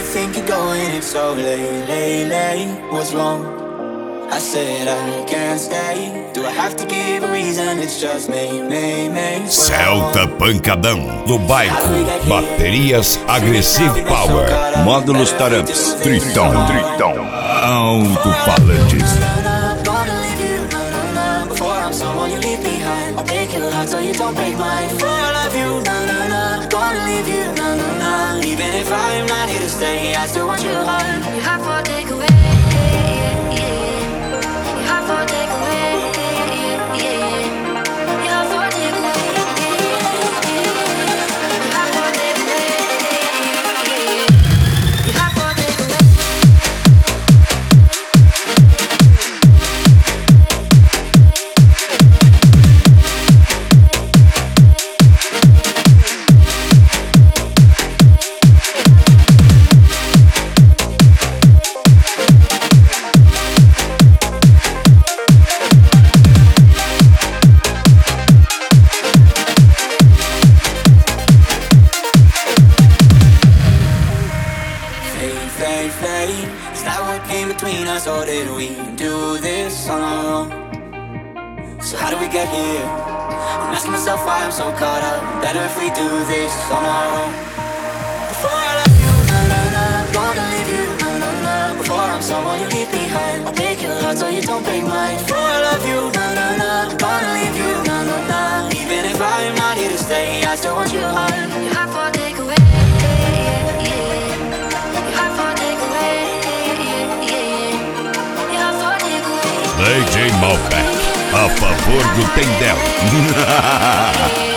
think you're going? It's so late. What's wrong? I said I can't stay. Do I have to give a reason? It's just me. Celta Pancadão do bairro. Baterias Aggressive Power. Módulos Taramps. Triton. Alto-falantes. Before I'm someone you leave behind, I'll break your heart so you don't break mine. Before I love you, gonna leave you, even if I'm not here to stay, I still want your heart. You have for takeaway. Is that what came between us, or did we do this on our own? So how did we get here? I'm asking myself why I'm so caught up. Better if we do this on our own. Before I love you, gonna leave you, before I'm someone you leave behind, I'll break your heart so you don't break mine. Before I love you, gonna leave you, even if I'm not here to stay, I still want your heart. You have for takeaway. DJ Malbec, a favor do Tendel.